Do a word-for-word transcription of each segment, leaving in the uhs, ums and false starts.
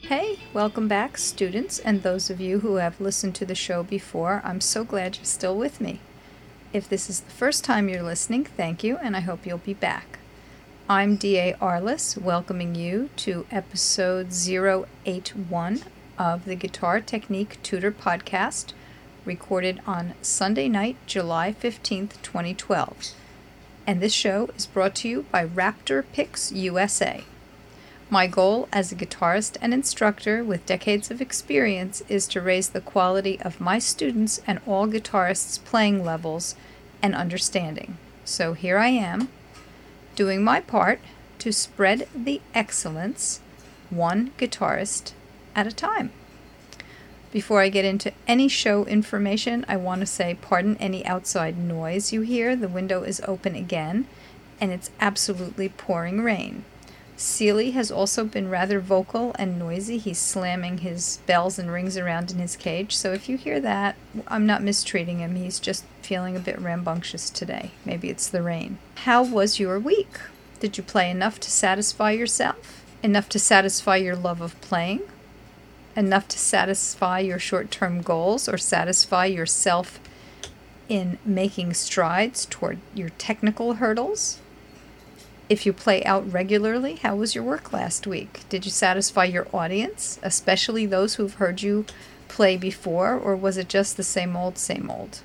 Hey, welcome back, students, and those of you who have listened to the show before. I'm so glad you're still with me. If this is the first time you're listening, thank you, and I hope you'll be back. I'm D A Arliss, welcoming you to episode zero eight one of the Guitar Technique Tutor Podcast, recorded on Sunday night, July fifteenth, twenty twelve. And this show is brought to you by Raptor Picks U S A. My goal as a guitarist and instructor with decades of experience is to raise the quality of my students and all guitarists' playing levels and understanding. So here I am, doing my part to spread the excellence one guitarist at a time. Before I get into any show information, I want to say pardon any outside noise you hear. The window is open again, and it's absolutely pouring rain. Seeley has also been rather vocal and noisy. He's slamming his bells and rings around in his cage. So if you hear that, I'm not mistreating him. He's just feeling a bit rambunctious today. Maybe it's the rain. How was your week? Did you play enough to satisfy yourself? Enough to satisfy your love of playing? Enough to satisfy your short-term goals or satisfy yourself in making strides toward your technical hurdles? If you play out regularly, how was your work last week? Did you satisfy your audience, especially those who've heard you play before, or was it just the same old, same old?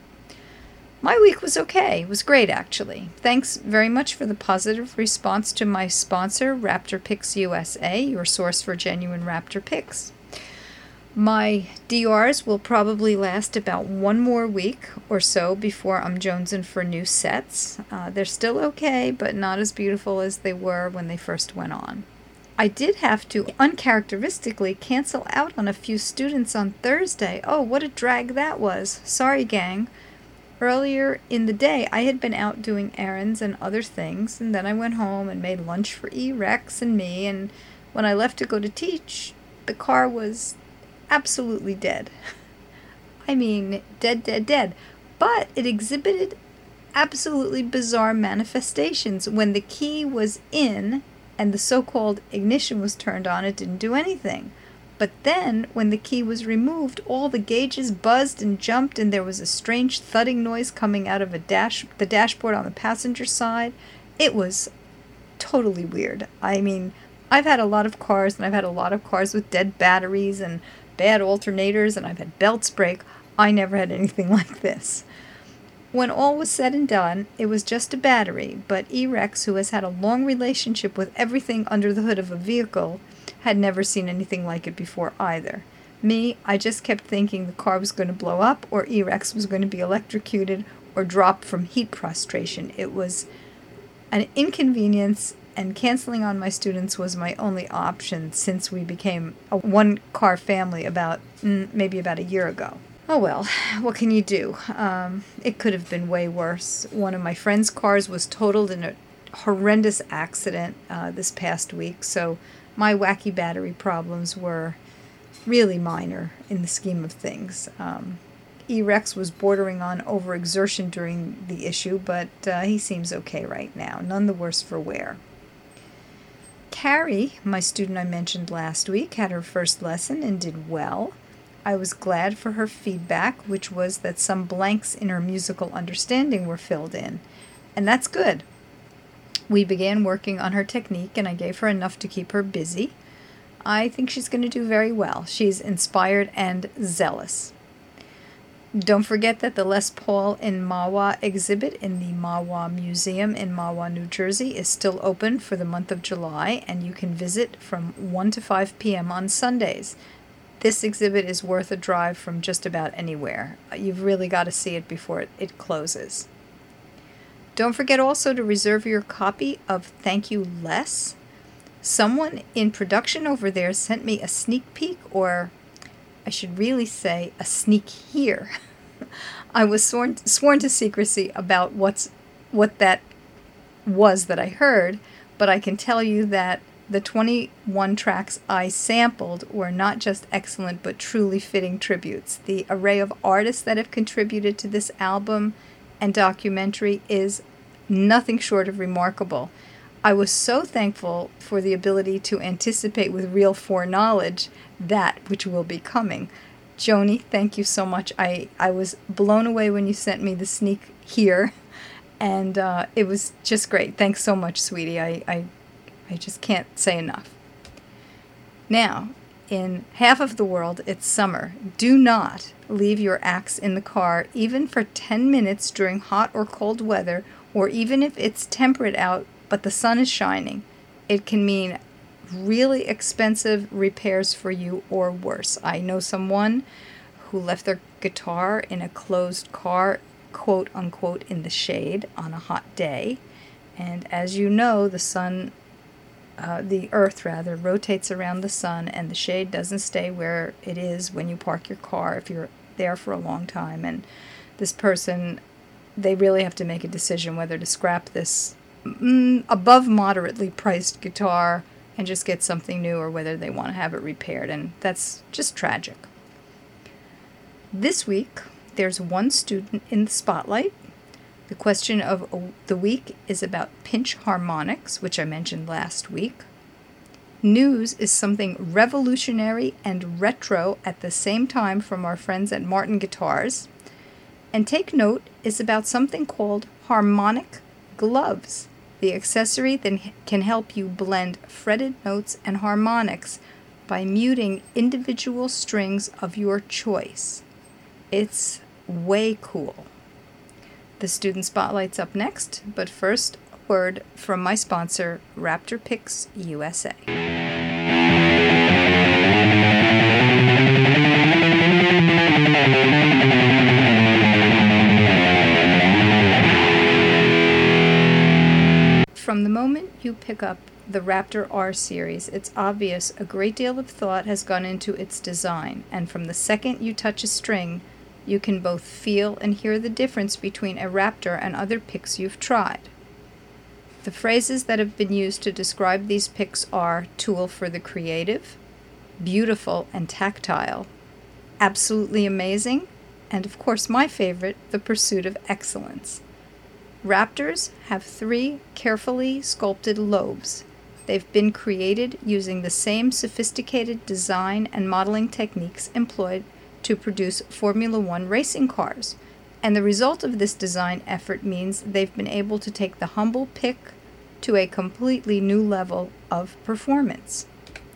My week was okay. It was great, actually. Thanks very much for the positive response to my sponsor, Raptor Picks U S A, your source for genuine Raptor picks. My D Rs will probably last about one more week or so before I'm jonesing for new sets. Uh, they're still okay, but not as beautiful as they were when they first went on. I did have to uncharacteristically cancel out on a few students on Thursday. Oh, what a drag that was. Sorry, gang. Earlier in the day, I had been out doing errands and other things, and then I went home and made lunch for E-Rex and me, and when I left to go to teach, the car was absolutely dead. I mean, dead, dead, dead. But it exhibited absolutely bizarre manifestations. When the key was in and the so-called ignition was turned on, it didn't do anything. But then, when the key was removed, all the gauges buzzed and jumped, and there was a strange thudding noise coming out of a dash, the dashboard on the passenger side. It was totally weird. I mean, I've had a lot of cars, and I've had a lot of cars with dead batteries and bad alternators, and I've had belts break. I never had anything like this. When all was said and done, it was just a battery, but E-Rex, who has had a long relationship with everything under the hood of a vehicle, had never seen anything like it before either. Me, I just kept thinking the car was going to blow up, or E-Rex was going to be electrocuted, or drop from heat prostration. It was an inconvenience, and canceling on my students was my only option since we became a one-car family about, mm, maybe about a year ago. Oh well, what can you do? Um, it could have been way worse. One of my friend's cars was totaled in a horrendous accident uh, this past week, so my wacky battery problems were really minor in the scheme of things. Um, E-Rex was bordering on overexertion during the issue, but uh, he seems okay right now, none the worse for wear. Carrie, my student I mentioned last week, had her first lesson and did well. I was glad for her feedback, which was that some blanks in her musical understanding were filled in, and that's good. We began working on her technique, and I gave her enough to keep her busy. I think she's going to do very well. She's inspired and zealous. Don't forget that the Les Paul in Mahwah exhibit in the Mahwah Museum in Mahwah, New Jersey is still open for the month of July, and you can visit from one to five p.m. on Sundays. This exhibit is worth a drive from just about anywhere. You've really got to see it before it, it closes. Don't forget also to reserve your copy of Thank You Les. Someone in production over there sent me a sneak peek, or I should really say a sneak here. I was sworn sworn to secrecy about what's what that was that I heard, but I can tell you that the twenty-one tracks I sampled were not just excellent but truly fitting tributes. The array of artists that have contributed to this album and documentary is nothing short of remarkable. I was so thankful for the ability to anticipate with real foreknowledge that which will be coming. Joni, thank you so much. I, I was blown away when you sent me the sneak here, and uh, it was just great. Thanks so much, sweetie. I, I, I just can't say enough. Now, in half of the world, it's summer. Do not leave your axe in the car, even for ten minutes during hot or cold weather, or even if it's temperate out, but the sun is shining. It can mean really expensive repairs for you or worse. I know someone who left their guitar in a closed car, quote unquote, in the shade on a hot day. And as you know, the sun Uh, the earth rather rotates around the sun, and the shade doesn't stay where it is when you park your car if you're there for a long time. And this person, they really have to make a decision whether to scrap this mm, above moderately priced guitar and just get something new, or whether they want to have it repaired, and that's just tragic. This week there's one student in the spotlight. The question of the week is about pinch harmonics, which I mentioned last week. News is something revolutionary and retro at the same time from our friends at Martin Guitars. And Take Note is about something called harmonic gloves, the accessory that can help you blend fretted notes and harmonics by muting individual strings of your choice. It's way cool. The Student Spotlight's up next, but first, a word from my sponsor, Raptor Picks U S A. From the moment you pick up the Raptor R series, it's obvious a great deal of thought has gone into its design, and from the second you touch a string, you can both feel and hear the difference between a Raptor and other picks you've tried. The phrases that have been used to describe these picks are tool for the creative, beautiful and tactile, absolutely amazing, and of course my favorite, the pursuit of excellence. Raptors have three carefully sculpted lobes. They've been created using the same sophisticated design and modeling techniques employed to produce Formula One racing cars, and the result of this design effort means they've been able to take the humble pick to a completely new level of performance.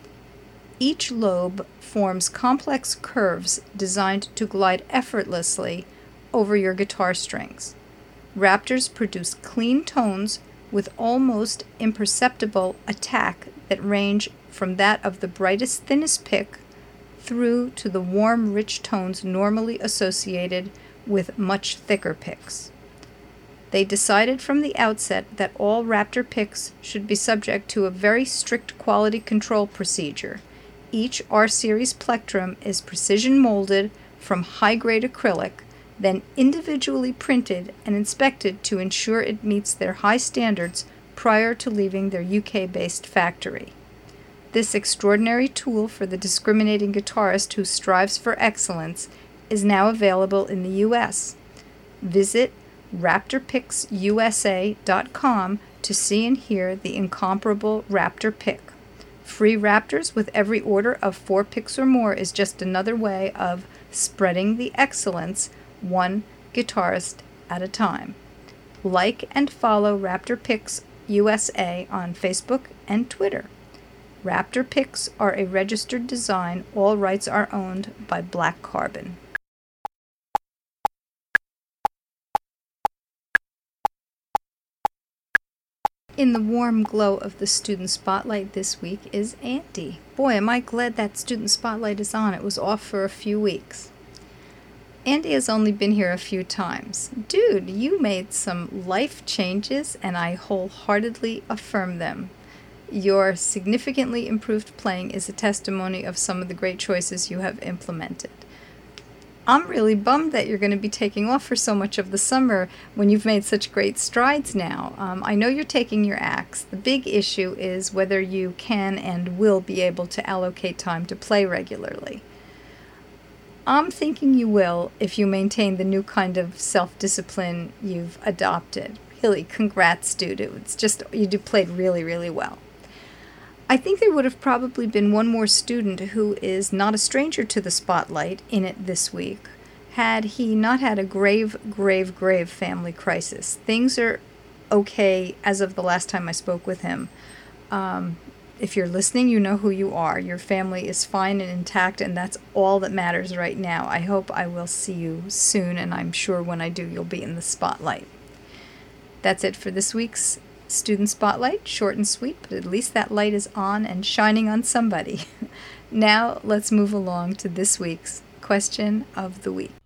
Each lobe forms complex curves designed to glide effortlessly over your guitar strings. Raptors produce clean tones with almost imperceptible attack that range from that of the brightest, thinnest pick through to the warm, rich tones normally associated with much thicker picks. They decided from the outset that all Raptor picks should be subject to a very strict quality control procedure. Each R-Series plectrum is precision molded from high-grade acrylic, then individually printed and inspected to ensure it meets their high standards prior to leaving their U K-based factory. This extraordinary tool for the discriminating guitarist who strives for excellence is now available in the U S. Visit raptor picks U S A dot com to see and hear the incomparable Raptor pick. Free Raptors with every order of four picks or more is just another way of spreading the excellence one guitarist at a time. Like and follow Raptor Picks U S A on Facebook and Twitter. Raptor Picks are a registered design. All rights are owned by Black Carbon. In the warm glow of the Student Spotlight this week is Andy. Boy, am I glad that Student Spotlight is on. It was off for a few weeks. Andy has only been here a few times. Dude, you made some life changes, and I wholeheartedly affirm them. Your significantly improved playing is a testimony of some of the great choices you have implemented. I'm really bummed that you're going to be taking off for so much of the summer when you've made such great strides now. Um, I know you're taking your axe. The big issue is whether you can and will be able to allocate time to play regularly. I'm thinking you will if you maintain the new kind of self-discipline you've adopted. really, congrats, dude. It's just, you did played really, really well. I think there would have probably been one more student who is not a stranger to the spotlight in it this week, had he not had a grave, grave, grave family crisis. Things are okay as of the last time I spoke with him. Um, if you're listening, you know who you are. Your family is fine and intact, and that's all that matters right now. I hope I will see you soon, and I'm sure when I do, you'll be in the spotlight. That's it for this week's Student Spotlight. Short and sweet, but at least that light is on and shining on somebody. Now, let's move along to this week's Question of the Week.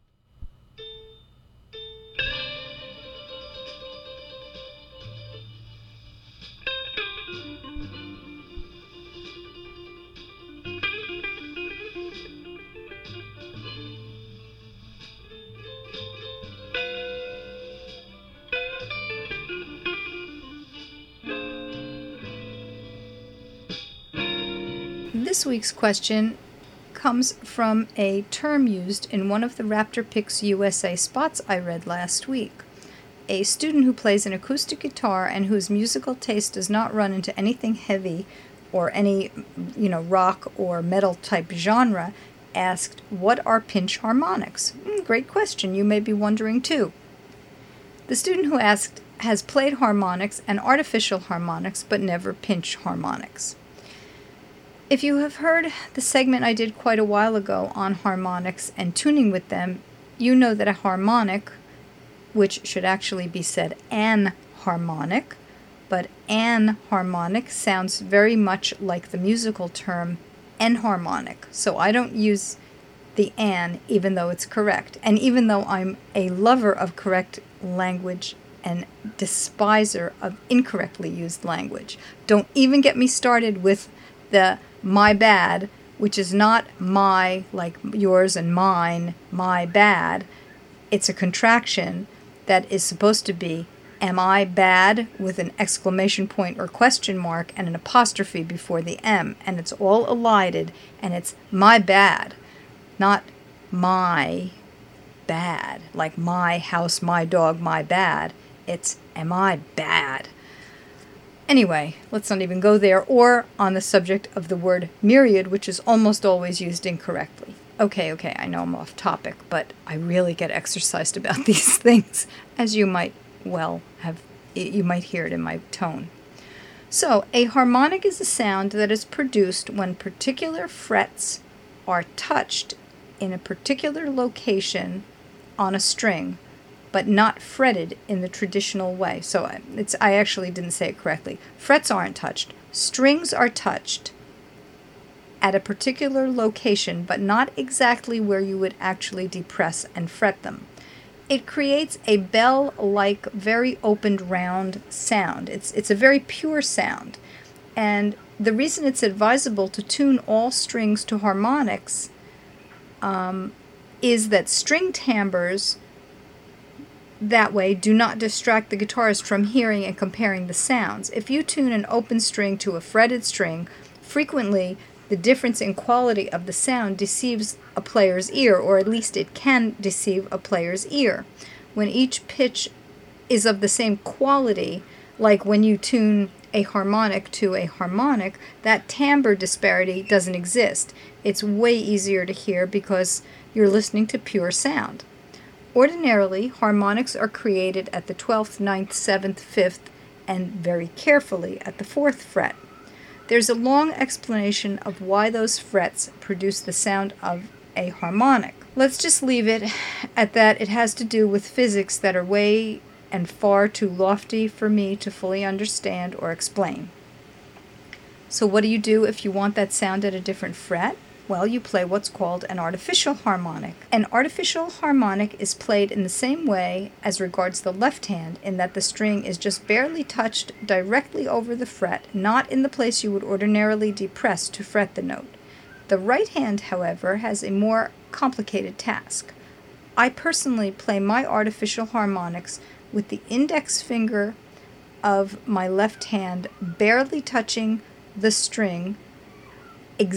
This week's question comes from a term used in one of the Raptor Picks U S A spots I read last week. A student who plays an acoustic guitar and whose musical taste does not run into anything heavy or any, you know, rock or metal type genre asked, what are pinch harmonics? Mm, great question, you may be wondering too. The student who asked has played harmonics and artificial harmonics, but never pinch harmonics. If you have heard the segment I did quite a while ago on harmonics and tuning with them, you know that a harmonic, which should actually be said an harmonic, but an harmonic sounds very much like the musical term enharmonic. So I don't use the an even though it's correct. And even though I'm a lover of correct language and despiser of incorrectly used language. Don't even get me started with the my bad, which is not my, like yours and mine, my bad. It's a contraction that is supposed to be, am I bad, with an exclamation point or question mark and an apostrophe before the M. And it's all elided, and it's my bad, not my bad, like my house, my dog, my bad. It's, am I bad? Anyway, let's not even go there, or on the subject of the word myriad, which is almost always used incorrectly. Okay, okay, I know I'm off topic, but I really get exercised about these things, as you might well have, you might hear it in my tone. So, a harmonic is a sound that is produced when particular frets are touched in a particular location on a string, but not fretted in the traditional way. So it's I actually didn't say it correctly. Frets aren't touched. Strings are touched at a particular location, but not exactly where you would actually depress and fret them. It creates a bell-like, very opened, round sound. It's, it's a very pure sound. And the reason it's advisable to tune all strings to harmonics um, is that string timbres that way do not distract the guitarist from hearing and comparing the sounds. If you tune an open string to a fretted string, frequently the difference in quality of the sound deceives a player's ear, or at least it can deceive a player's ear. When each pitch is of the same quality, like when you tune a harmonic to a harmonic, that timbre disparity doesn't exist. It's way easier to hear because you're listening to pure sound. Ordinarily, harmonics are created at the twelfth, ninth, seventh, fifth, and very carefully at the fourth fret. There's a long explanation of why those frets produce the sound of a harmonic. Let's just leave it at that. It has to do with physics that are way and far too lofty for me to fully understand or explain. So what do you do if you want that sound at a different fret? Well, you play what's called an artificial harmonic. An artificial harmonic is played in the same way as regards the left hand, in that the string is just barely touched directly over the fret, not in the place you would ordinarily depress to fret the note. The right hand, however, has a more complicated task. I personally play my artificial harmonics with the index finger of my left hand barely touching the string,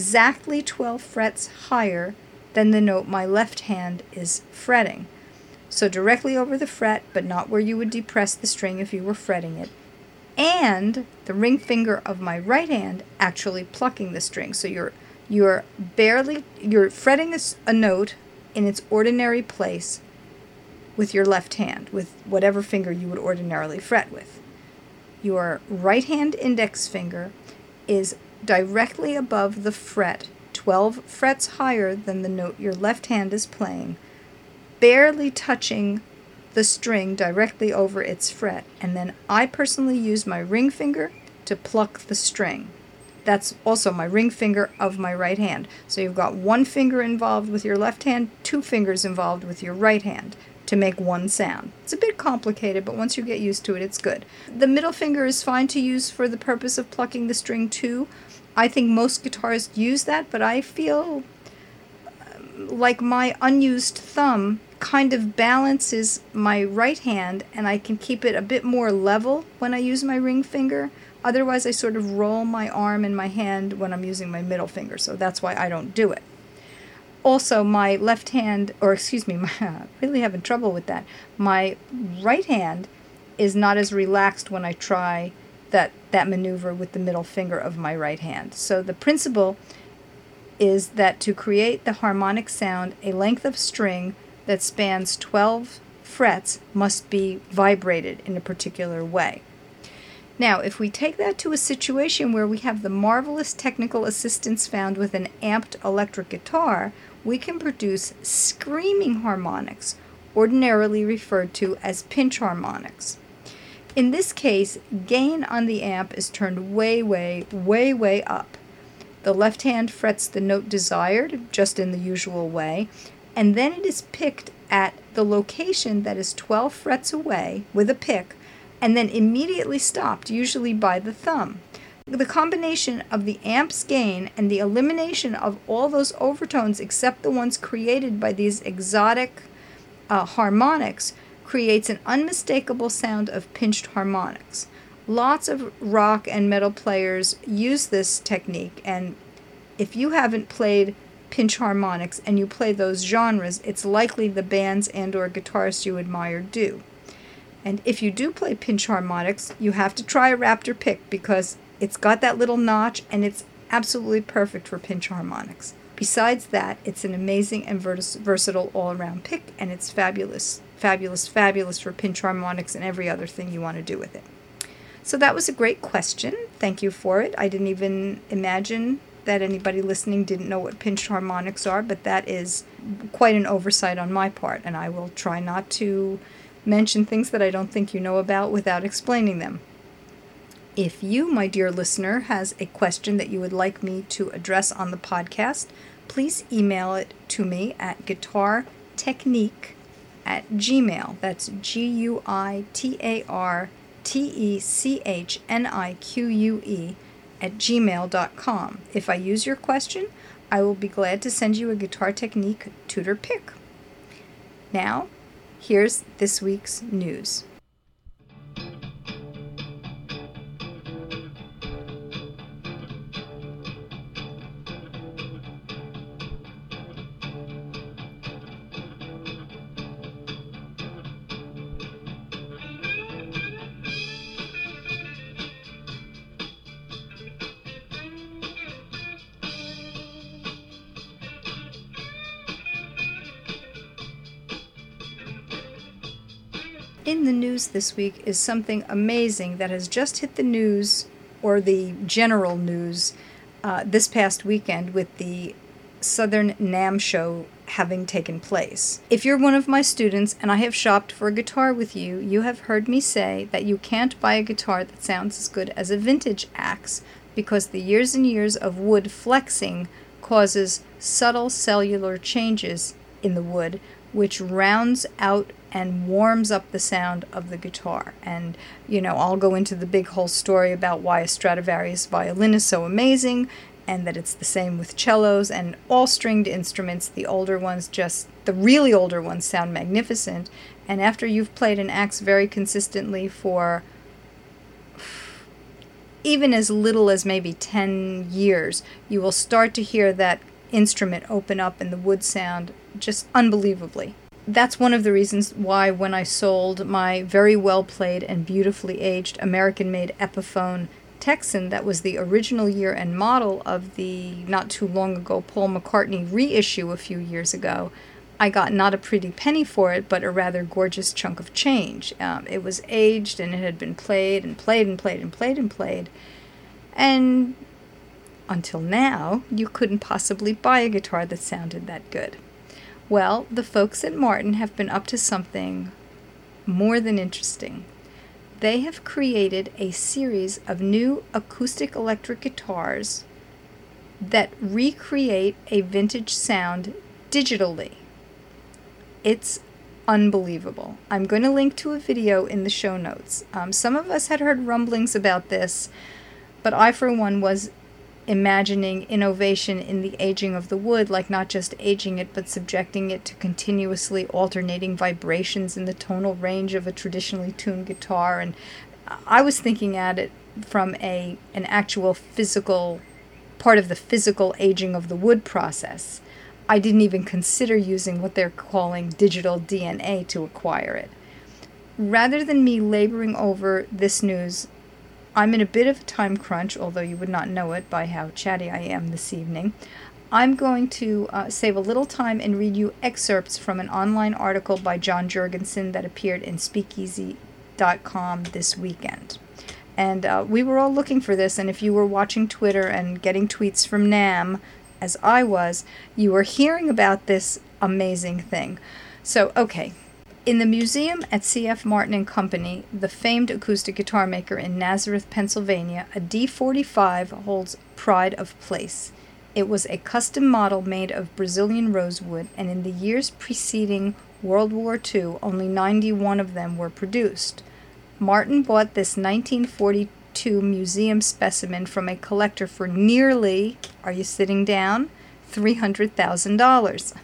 exactly twelve frets higher than the note my left hand is fretting. So directly over the fret, but not where you would depress the string if you were fretting it. And the ring finger of my right hand actually plucking the string. So you're you're barely, you're fretting a, a note in its ordinary place with your left hand, with whatever finger you would ordinarily fret with. Your right hand index finger is directly above the fret, twelve frets higher than the note your left hand is playing, barely touching the string directly over its fret. And then I personally use my ring finger to pluck the string. That's also my ring finger of my right hand. So you've got one finger involved with your left hand, two fingers involved with your right hand to make one sound. It's a bit complicated, but once you get used to it, it's good. The middle finger is fine to use for the purpose of plucking the string too. I think most guitarists use that, but I feel like my unused thumb kind of balances my right hand, and I can keep it a bit more level when I use my ring finger. Otherwise, I sort of roll my arm and my hand when I'm using my middle finger, so that's why I don't do it. Also, my left hand, or excuse me, my, I'm really having trouble with that. My right hand is not as relaxed when I try that, that maneuver with the middle finger of my right hand. So the principle is that to create the harmonic sound, a length of string that spans twelve frets must be vibrated in a particular way. Now, if we take that to a situation where we have the marvelous technical assistance found with an amped electric guitar, we can produce screaming harmonics, ordinarily referred to as pinch harmonics. In this case, gain on the amp is turned way, way, way, way up. The left hand frets the note desired, just in the usual way, and then it is picked at the location that is twelve frets away with a pick, and then immediately stopped, usually by the thumb. The combination of the amp's gain and the elimination of all those overtones except the ones created by these exotic uh, harmonics creates an unmistakable sound of pinched harmonics. Lots of rock and metal players use this technique, and if you haven't played pinch harmonics and you play those genres, it's likely the bands and or guitarists you admire do. And if you do play pinch harmonics, you have to try a Raptor pick because it's got that little notch and it's absolutely perfect for pinch harmonics. Besides that, it's an amazing and vers- versatile all-around pick, and it's fabulous, fabulous, fabulous for pinch harmonics and every other thing you want to do with it. So that was a great question. Thank you for it. I didn't even imagine that anybody listening didn't know what pinched harmonics are, but that is quite an oversight on my part, and I will try not to mention things that I don't think you know about without explaining them. If you, my dear listener, has a question that you would like me to address on the podcast, please email it to me at guitartechnique at gmail. That's G U I T A R T E C H N I Q U E at gmail dot com. If I use your question, I will be glad to send you a Guitar Technique tutor pick. Now, here's this week's news. In the news this week is something amazing that has just hit the news, or the general news, uh, this past weekend with the Southern NAMM show having taken place. If you're one of my students and I have shopped for a guitar with you, you have heard me say that you can't buy a guitar that sounds as good as a vintage axe because the years and years of wood flexing causes subtle cellular changes in the wood, which rounds out and warms up the sound of the guitar. And, you know, I'll go into the big whole story about why a Stradivarius violin is so amazing, and that it's the same with cellos and all stringed instruments. The older ones just, the really older ones sound magnificent. And after you've played an axe very consistently for even as little as maybe ten years, you will start to hear that instrument open up and the wood sound just unbelievably. that's one of the reasons why when I sold my very well played and beautifully aged American-made Epiphone Texan that was the original year and model of the not too long ago Paul McCartney reissue a few years ago, I got not a pretty penny for it, but a rather gorgeous chunk of change. Um, it was aged and it had been played and played and played and played and played. And until now, you couldn't possibly buy a guitar that sounded that good. Well, the folks at Martin have been up to something more than interesting. They have created a series of new acoustic electric guitars that recreate a vintage sound digitally. It's unbelievable. I'm going to link to a video in the show notes. Um, some of us had heard rumblings about this, but I, for one, was imagining innovation in the aging of the wood, like not just aging it, but subjecting it to continuously alternating vibrations in the tonal range of a traditionally tuned guitar. And I was thinking at it from a an actual physical, part of the physical aging of the wood process. I didn't even consider using what they're calling digital D N A to acquire it. Rather than me laboring over this news, I'm in a bit of a time crunch, although you would not know it by how chatty I am this evening. I'm going to uh, save a little time and read you excerpts from an online article by John Jurgensen that appeared in speakeasy dot com this weekend. And uh, we were all looking for this, and if you were watching Twitter and getting tweets from NAMM, as I was, you were hearing about this amazing thing. So, okay. In the museum at C F Martin and Company, the famed acoustic guitar maker in Nazareth, Pennsylvania, a D forty-five holds pride of place. It was a custom model made of Brazilian rosewood, and in the years preceding World War Two, only ninety-one of them were produced. Martin bought this nineteen forty-two museum specimen from a collector for nearly, are you sitting down, three hundred thousand dollars.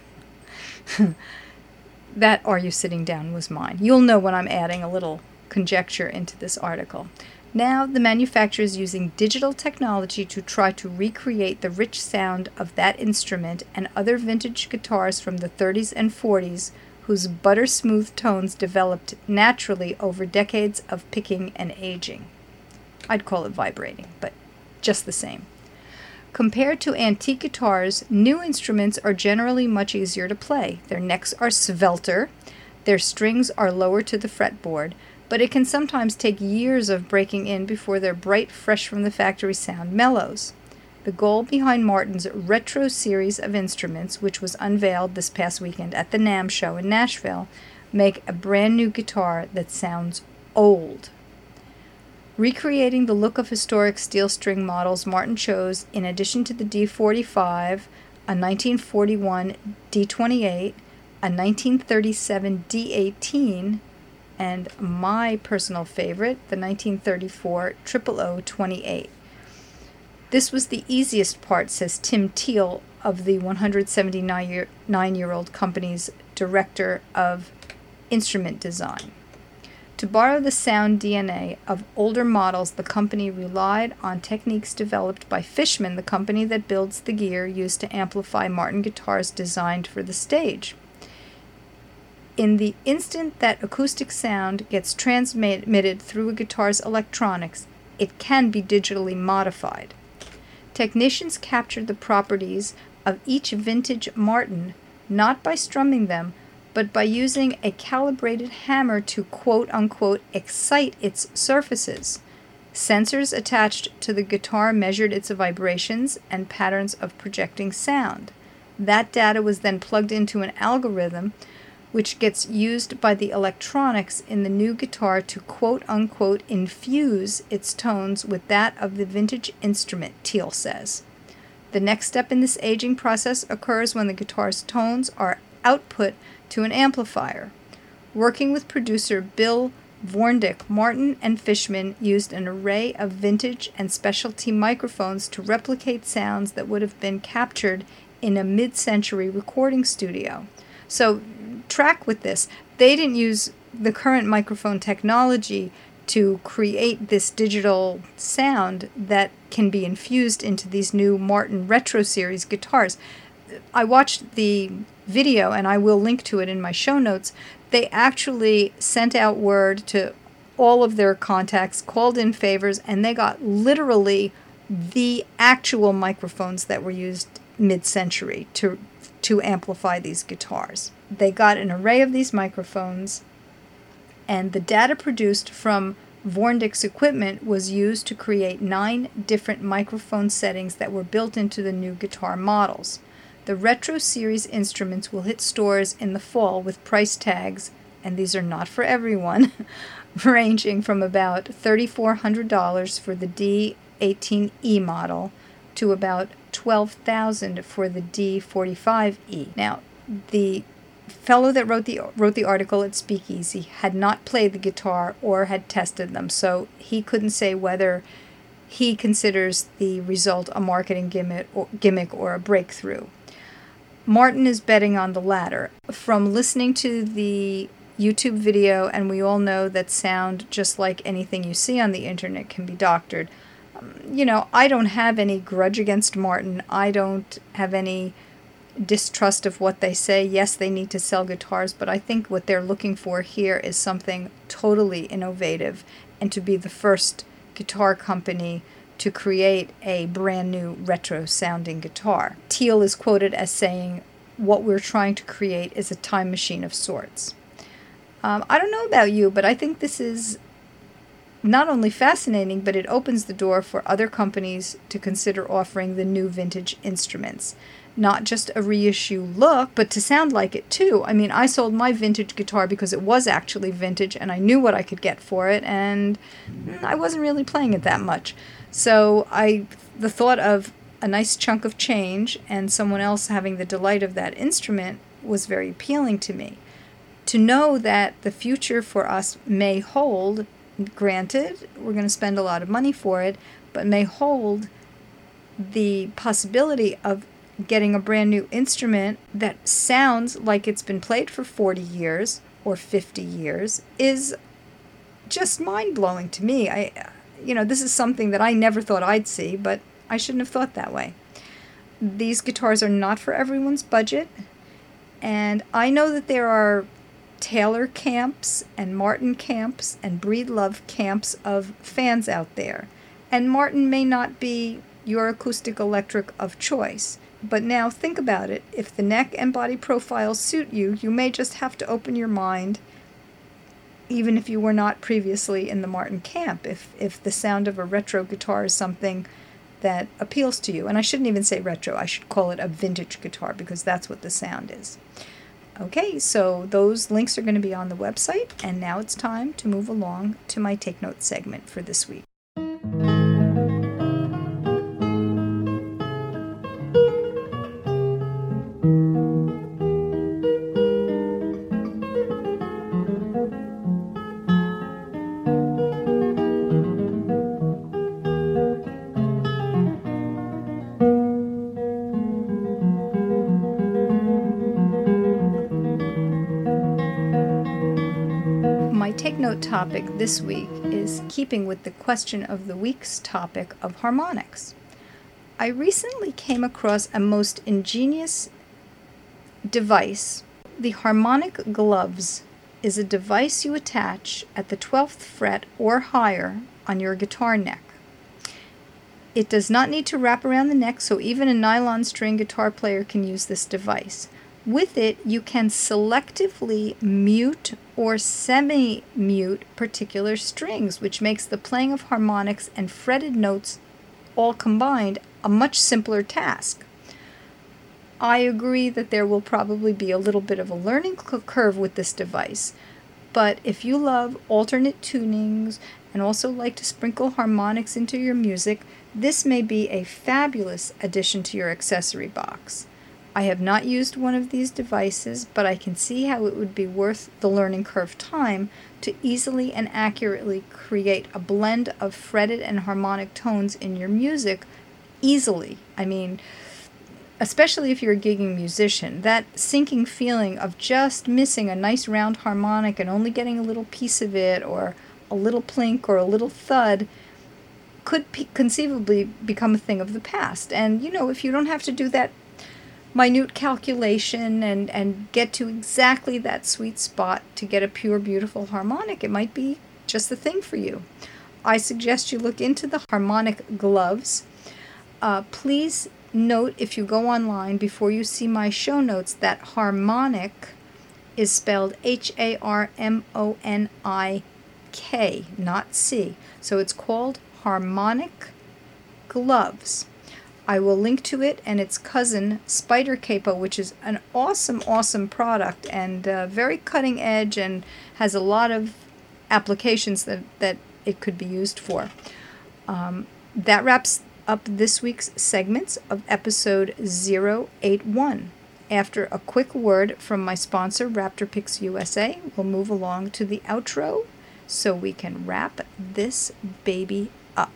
That "are you sitting down" was mine. You'll know when I'm adding a little conjecture into this article. Now, the manufacturer is using digital technology to try to recreate the rich sound of that instrument and other vintage guitars from the thirties and forties, whose butter-smooth tones developed naturally over decades of picking and aging. I'd call it vibrating, but just the same. Compared to antique guitars, new instruments are generally much easier to play. Their necks are svelter, their strings are lower to the fretboard, but it can sometimes take years of breaking in before their bright, fresh from the factory sound mellows. The goal behind Martin's retro series of instruments, which was unveiled this past weekend at the NAMM show in Nashville, make a brand new guitar that sounds old. Recreating the look of historic steel string models, Martin chose, in addition to the D forty-five, a nineteen forty-one D twenty-eight, a nineteen thirty-seven D eighteen, and my personal favorite, the nineteen thirty-four triple O twenty-eight. This was the easiest part, says Tim Teal of the one hundred seventy-nine-year-old company's director of instrument design. To borrow the sound D N A of older models, the company relied on techniques developed by Fishman, the company that builds the gear used to amplify Martin guitars designed for the stage. In the instant that acoustic sound gets transmitted through a guitar's electronics, it can be digitally modified. Technicians captured the properties of each vintage Martin not by strumming them, but by using a calibrated hammer to quote-unquote excite its surfaces. Sensors attached to the guitar measured its vibrations and patterns of projecting sound. That data was then plugged into an algorithm which gets used by the electronics in the new guitar to quote-unquote infuse its tones with that of the vintage instrument, Teal says. The next step in this aging process occurs when the guitar's tones are output to an amplifier. Working with producer Bill Vorndick, Martin and Fishman used an array of vintage and specialty microphones to replicate sounds that would have been captured in a mid-century recording studio. So, track with this. They didn't use the current microphone technology to create this digital sound that can be infused into these new Martin Retro Series guitars. I watched the video, and I will link to it in my show notes. They actually sent out word to all of their contacts, called in favors, and they got literally the actual microphones that were used mid-century to to amplify these guitars. They got an array of these microphones, and the data produced from Vorndic's equipment was used to create nine different microphone settings that were built into the new guitar models. The Retro Series instruments will hit stores in the fall with price tags, and these are not for everyone, ranging from about three thousand four hundred dollars for the D eighteen E model to about twelve thousand dollars for the D forty-five E. Now, the fellow that wrote the wrote the article at Speakeasy had not played the guitar or had tested them, so he couldn't say whether he considers the result a marketing gimmick or, gimmick or a breakthrough. Martin is betting on the latter. From listening to the YouTube video, and we all know that sound, just like anything you see on the internet, can be doctored. Um, you know, I don't have any grudge against Martin. I don't have any distrust of what they say. Yes, they need to sell guitars, but I think what they're looking for here is something totally innovative, and to be the first guitar company to create a brand new retro sounding guitar. Teal is quoted as saying, "What we're trying to create is a time machine of sorts." Um, I don't know about you, but I think this is not only fascinating, but it opens the door for other companies to consider offering the new vintage instruments. Not just a reissue look, but to sound like it too. I mean, I sold my vintage guitar because it was actually vintage and I knew what I could get for it, and I wasn't really playing it that much. So I, the thought of a nice chunk of change and someone else having the delight of that instrument was very appealing to me. To know that the future for us may hold, granted, we're going to spend a lot of money for it, but may hold the possibility of getting a brand new instrument that sounds like it's been played for forty years or fifty years is just mind-blowing to me. I, you know, this is something that I never thought I'd see, but I shouldn't have thought that way. These guitars are not for everyone's budget, and I know that there are Taylor camps and Martin camps and Breedlove camps of fans out there, and Martin may not be your acoustic electric of choice. But now think about it. If the neck and body profiles suit you, you may just have to open your mind, even if you were not previously in the Martin camp, if, if the sound of a retro guitar is something that appeals to you. And I shouldn't even say retro. I should call it a vintage guitar, because that's what the sound is. Okay, so those links are going to be on the website, and now it's time to move along to my Take Note segment for this week. My Take Note topic this week is keeping with the question of the week's topic of harmonics. I recently came across a most ingenious device. The harmonic gloves is a device you attach at the twelfth fret or higher on your guitar neck. It does not need to wrap around the neck, so even a nylon string guitar player can use this device. With it, you can selectively mute or semi-mute particular strings, which makes the playing of harmonics and fretted notes all combined a much simpler task. I agree that there will probably be a little bit of a learning curve with this device, but if you love alternate tunings and also like to sprinkle harmonics into your music, this may be a fabulous addition to your accessory box. I have not used one of these devices, but I can see how it would be worth the learning curve time to easily and accurately create a blend of fretted and harmonic tones in your music easily. I mean, especially if you're a gigging musician, that sinking feeling of just missing a nice round harmonic and only getting a little piece of it, or a little plink or a little thud, could pe- conceivably become a thing of the past. And, you know, if you don't have to do that minute calculation and, and get to exactly that sweet spot to get a pure, beautiful harmonic, it might be just the thing for you. I suggest you look into the harmonic gloves. Uh, please note, if you go online before you see my show notes, that harmonic is spelled H A R M O N I K, not C. So it's called Harmonic Gloves. I will link to it and its cousin, Spider Capo, which is an awesome, awesome product and uh, very cutting edge and has a lot of applications that, that it could be used for. Um, that wraps up this week's segments of episode zero eight one. After a quick word from my sponsor, Raptor Picks U S A, we'll move along to the outro so we can wrap this baby up.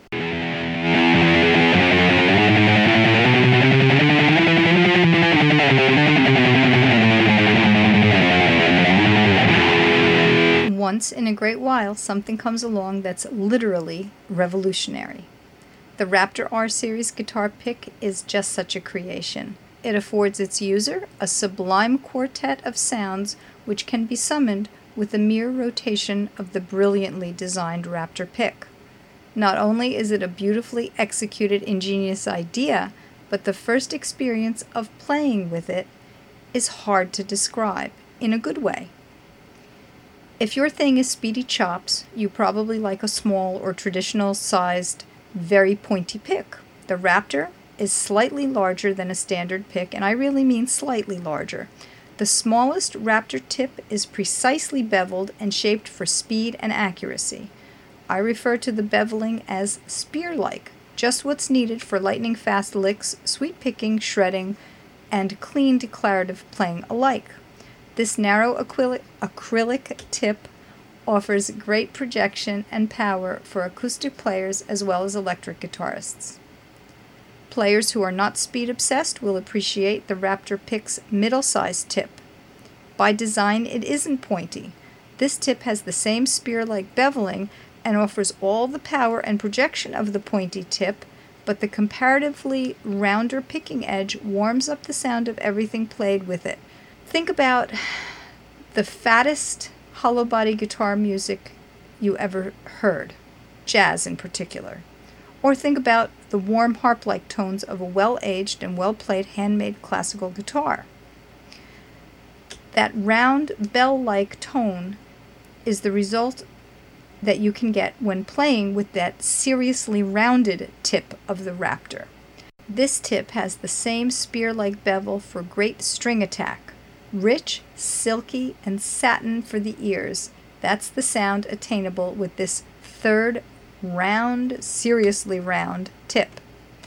Once in a great while, something comes along that's literally revolutionary. The Raptor R Series guitar pick is just such a creation. It affords its user a sublime quartet of sounds which can be summoned with a mere rotation of the brilliantly designed Raptor pick. Not only is it a beautifully executed, ingenious idea, but the first experience of playing with it is hard to describe in a good way. If your thing is speedy chops, you probably like a small or traditional sized, very pointy pick. The Raptor is slightly larger than a standard pick, and I really mean slightly larger. The smallest Raptor tip is precisely beveled and shaped for speed and accuracy. I refer to the beveling as spear-like, just what's needed for lightning-fast licks, sweet picking, shredding, and clean declarative playing alike. This narrow acrylic, acrylic tip offers great projection and power for acoustic players as well as electric guitarists. Players who are not speed obsessed will appreciate the Raptor Pick's middle-sized tip. By design, it isn't pointy. This tip has the same spear-like beveling and offers all the power and projection of the pointy tip, but the comparatively rounder picking edge warms up the sound of everything played with it. Think about the fattest hollow body guitar music you ever heard, jazz in particular. Or think about the warm harp-like tones of a well-aged and well-played handmade classical guitar. That round bell-like tone is the result that you can get when playing with that seriously rounded tip of the Raptor. This tip has the same spear-like bevel for great string attack. Rich, silky, and satin for the ears. That's the sound attainable with this third round, seriously round tip.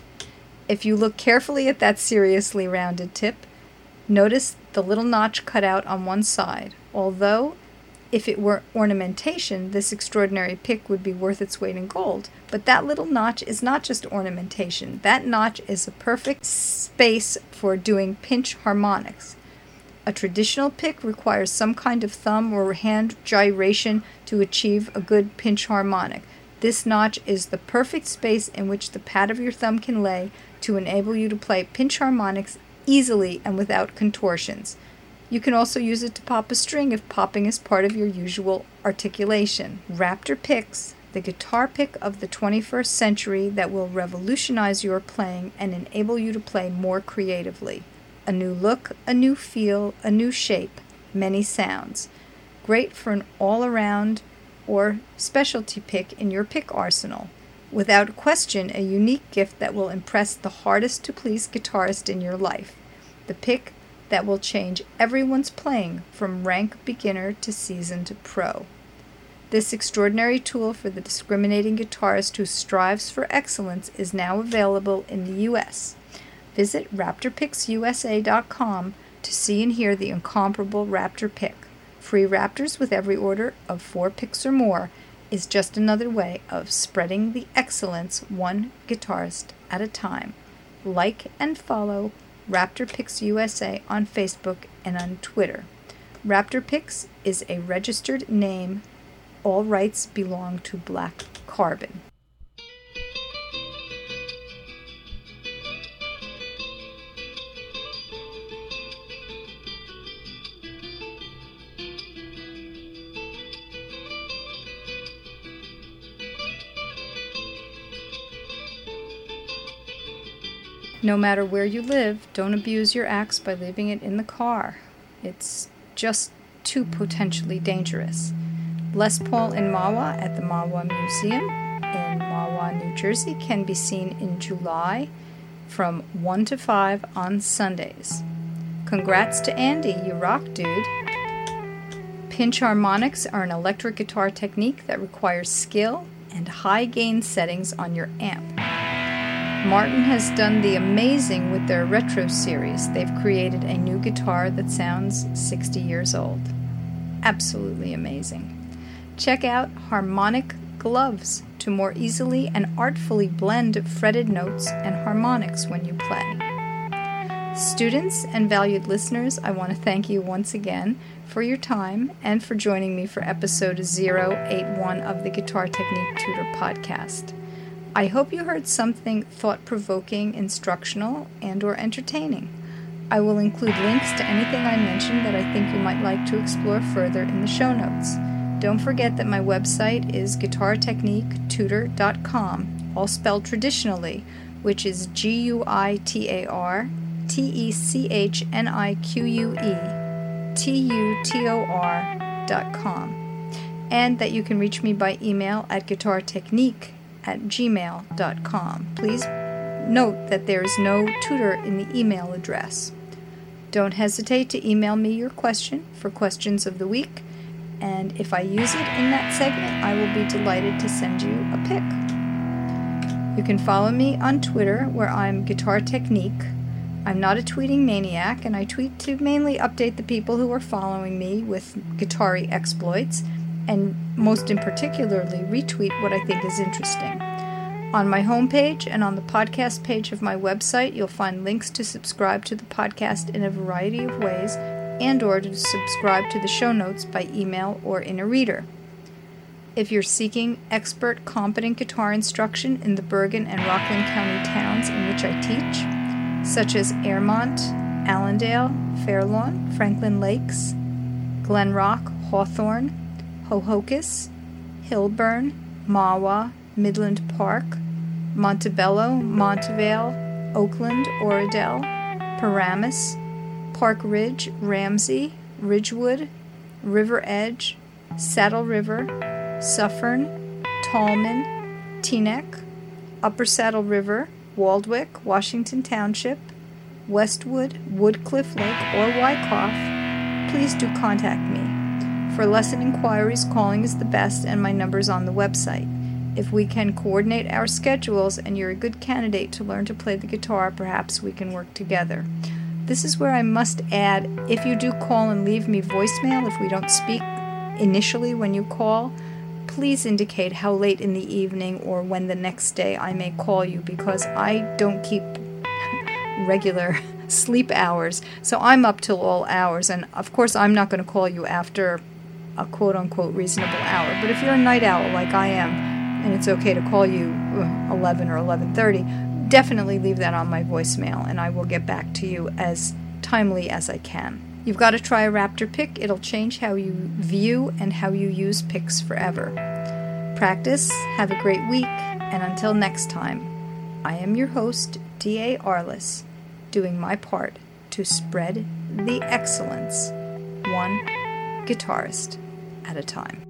If you look carefully at that seriously rounded tip, notice the little notch cut out on one side. Although, if it were ornamentation, this extraordinary pick would be worth its weight in gold. But that little notch is not just ornamentation. That notch is a perfect space for doing pinch harmonics. A traditional pick requires some kind of thumb or hand gyration to achieve a good pinch harmonic. This notch is the perfect space in which the pad of your thumb can lay to enable you to play pinch harmonics easily and without contortions. You can also use it to pop a string if popping is part of your usual articulation. Raptor Picks, the guitar pick of the twenty-first century that will revolutionize your playing and enable you to play more creatively. A new look, a new feel, a new shape, many sounds. Great for an all-around or specialty pick in your pick arsenal. Without question, a unique gift that will impress the hardest-to-please guitarist in your life. The pick that will change everyone's playing from rank beginner to seasoned pro. This extraordinary tool for the discriminating guitarist who strives for excellence is now available in the U S Visit raptor picks U S A dot com to see and hear the incomparable Raptor Pick. Free Raptors with every order of four picks or more is just another way of spreading the excellence one guitarist at a time. Like and follow Raptor Picks U S A on Facebook and on Twitter. Raptor Picks is a registered name. All rights belong to Black Carbon. No matter where you live, don't abuse your axe by leaving it in the car. It's just too potentially dangerous. Les Paul and Mahwah at the Mahwah Museum in Mahwah, New Jersey can be seen in July from one to five on Sundays. Congrats to Andy, you rock, dude. Pinch harmonics are an electric guitar technique that requires skill and high gain settings on your amp. Martin has done the amazing with their retro series. They've created a new guitar that sounds sixty years old. Absolutely amazing. Check out Harmonic Gloves to more easily and artfully blend fretted notes and harmonics when you play. Students and valued listeners, I want to thank you once again for your time and for joining me for episode zero eighty-one of the Guitar Technique Tutor podcast. I hope you heard something thought-provoking, instructional, and or entertaining. I will include links to anything I mentioned that I think you might like to explore further in the show notes. Don't forget that my website is guitar technique tutor dot com, all spelled traditionally, which is G U I T A R T E C H N I Q U E T U T O R dot com, and that you can reach me by email at guitartechnique at gmail dot com. Please note that there is no tutor in the email address. Don't hesitate to email me your question for questions of the week, and if I use it in that segment, I will be delighted to send you a pic. You can follow me on Twitter, where I'm Guitar Technique. I'm not a tweeting maniac, and I tweet to mainly update the people who are following me with guitar-y exploits, and most in particularly retweet what I think is interesting. On my homepage and on the podcast page of my website, you'll find links to subscribe to the podcast in a variety of ways, and or to subscribe to the show notes by email or in a reader. If you're seeking expert, competent guitar instruction in the Bergen and Rockland County towns in which I teach, such as Airmont, Allendale, Fairlawn, Franklin Lakes, Glen Rock, Hawthorne, Hohokus, Hillburn, Mahwah, Midland Park, Montebello, Montvale, Oakland, Oradell, Paramus, Park Ridge, Ramsey, Ridgewood, River Edge, Saddle River, Suffern, Tallman, Teaneck, Upper Saddle River, Waldwick, Washington Township, Westwood, Woodcliff Lake, or Wyckoff, please do contact me. For lesson inquiries, calling is the best, and my number's on the website. If we can coordinate our schedules and you're a good candidate to learn to play the guitar, perhaps we can work together. This is where I must add, if you do call and leave me voicemail, if we don't speak initially when you call, please indicate how late in the evening or when the next day I may call you, because I don't keep regular sleep hours, so I'm up till all hours, and of course I'm not going to call you after a quote-unquote reasonable hour. But if you're a night owl like I am, and it's okay to call you eleven or eleven thirty, definitely leave that on my voicemail, and I will get back to you as timely as I can. You've got to try a Raptor pick. It'll change how you view and how you use picks forever. Practice, have a great week, and until next time, I am your host, D A Arliss, doing my part to spread the excellence, one guitarist at a time.